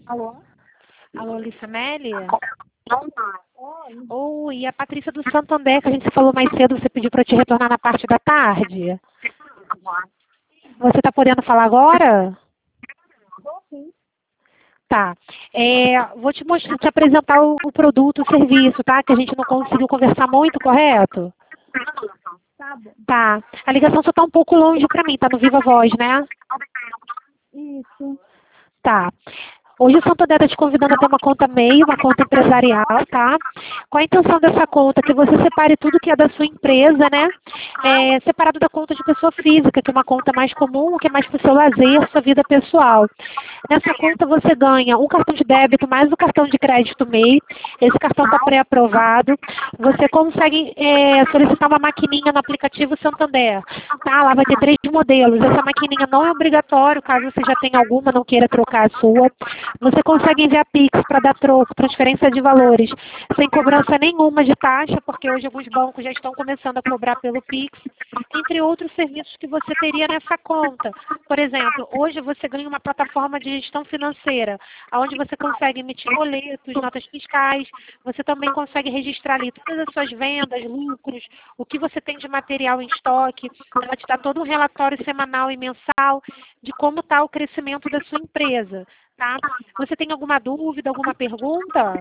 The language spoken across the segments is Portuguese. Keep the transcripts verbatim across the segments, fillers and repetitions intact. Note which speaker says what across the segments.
Speaker 1: Alô?
Speaker 2: Alô, Lissameli?
Speaker 1: Oi.
Speaker 2: Oi, a Patrícia do Santander, que a gente falou mais cedo, você pediu para eu te retornar na parte da tarde. Você está podendo falar agora?
Speaker 1: Tô sim.
Speaker 2: Tá. É, vou te mostrar, te apresentar o, o produto, o serviço, tá? Que a gente não conseguiu conversar muito, correto?
Speaker 1: Tá bom.
Speaker 2: Tá. A ligação só tá um pouco longe para mim, tá no Viva Voz, né?
Speaker 1: Isso.
Speaker 2: Tá. Hoje o Santander está te convidando a ter uma conta MEI, uma conta empresarial, tá? Qual a intenção dessa conta? Que você separe tudo que é da sua empresa, né? É, separado da conta de pessoa física, que é uma conta mais comum, que é mais para o seu lazer, sua vida pessoal. Nessa conta você ganha um cartão de débito mais o cartão de crédito MEI. Esse cartão está pré-aprovado. Você consegue é, solicitar uma maquininha no aplicativo Santander. Tá? Lá vai ter três modelos. Essa maquininha não é obrigatório, caso você já tenha alguma, não queira trocar a sua. Você consegue enviar Pix para dar troco, transferência de valores, sem cobrança nenhuma de taxa, porque hoje alguns bancos já estão começando a cobrar pelo Pix, entre outros serviços que você teria nessa conta. Por exemplo, hoje você ganha uma plataforma de gestão financeira, onde você consegue emitir boletos, notas fiscais, você também consegue registrar ali todas as suas vendas, lucros, o que você tem de material em estoque, ela te dá todo um relatório semanal e mensal de como está o crescimento da sua empresa. Tá? Você tem alguma dúvida, alguma pergunta?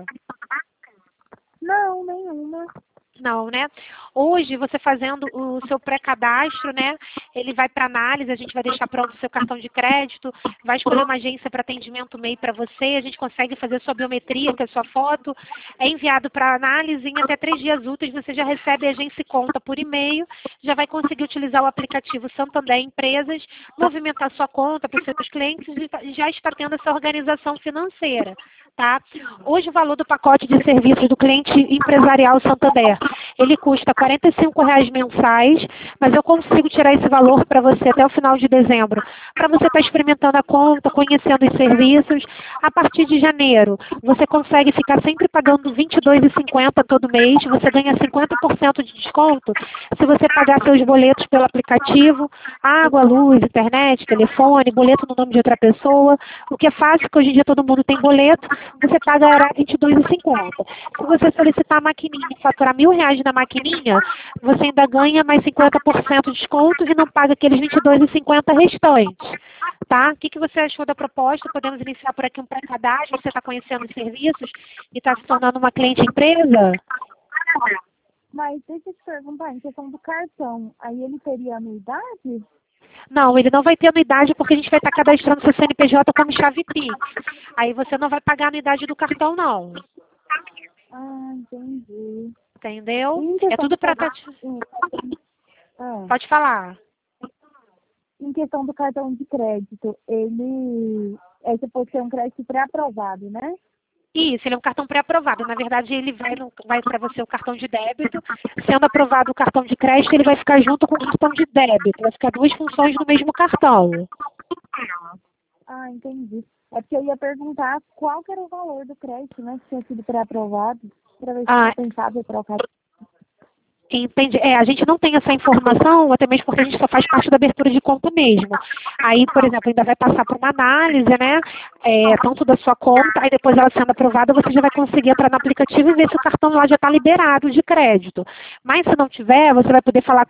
Speaker 1: Não, nenhuma.
Speaker 2: Não, né? Hoje, você fazendo o seu pré-cadastro, né? Ele vai para análise, a gente vai deixar pronto o seu cartão de crédito, vai escolher uma agência para atendimento MEI para você, a gente consegue fazer sua biometria, que é a sua foto, é enviado para análise, em até três dias úteis você já recebe a agência e conta por e-mail, já vai conseguir utilizar o aplicativo Santander Empresas, movimentar sua conta para os seus clientes e já está tendo essa organização financeira. Tá? Hoje o valor do pacote de serviços do cliente empresarial Santander, ele custa quarenta e cinco reais mensais, mas eu consigo tirar esse valor para você até o final de dezembro, para você estar experimentando a conta, conhecendo os serviços. A partir de janeiro, você consegue ficar sempre pagando vinte e dois reais e cinquenta centavos todo mês, você ganha cinquenta por cento de desconto se você pagar seus boletos pelo aplicativo, água, luz, internet, telefone, boleto no nome de outra pessoa, o que é fácil, porque hoje em dia todo mundo tem boleto, você pagará vinte e dois reais e cinquenta centavos. Se você solicitar a maquininha e faturar mil reais na maquininha, você ainda ganha mais cinquenta por cento de desconto e não paga aqueles vinte e dois reais e cinquenta centavos restantes. Tá? O que, que você achou da proposta? Podemos iniciar por aqui um pré-cadastro, você está conhecendo os serviços e está se tornando uma cliente empresa?
Speaker 1: Mas deixa eu te perguntar, em questão do cartão, aí ele teria anuidade?
Speaker 2: Não, ele não vai ter anuidade porque a gente vai estar cadastrando seu C N P J como chave Pix. Aí você não vai pagar a anuidade do cartão, não.
Speaker 1: Ah, entendi.
Speaker 2: Entendeu?
Speaker 1: Em
Speaker 2: É
Speaker 1: questão
Speaker 2: tudo
Speaker 1: do
Speaker 2: para...
Speaker 1: cartão, ah,
Speaker 2: Pode falar.
Speaker 1: em questão do cartão de crédito, ele é suposto ser um crédito pré-aprovado, né?
Speaker 2: Isso, ele é um cartão pré-aprovado. Na verdade, ele vai, no- vai para você o cartão de débito. Sendo aprovado o cartão de crédito, ele vai ficar junto com o cartão de débito. Vai ficar duas funções no mesmo cartão.
Speaker 1: Ah, entendi. É porque eu ia perguntar qual que era o valor do crédito, né? Se tinha sido pré-aprovado, para ver se
Speaker 2: Ah,
Speaker 1: compensava trocar.
Speaker 2: entendi. É, a gente não tem essa informação, até mesmo porque a gente só faz parte da abertura de conta mesmo. Aí, por exemplo, ainda vai passar por uma análise, né? É, tanto da sua conta, aí depois ela sendo aprovada, você já vai conseguir entrar no aplicativo e ver se o cartão lá já está liberado de crédito. Mas se não tiver, você vai poder falar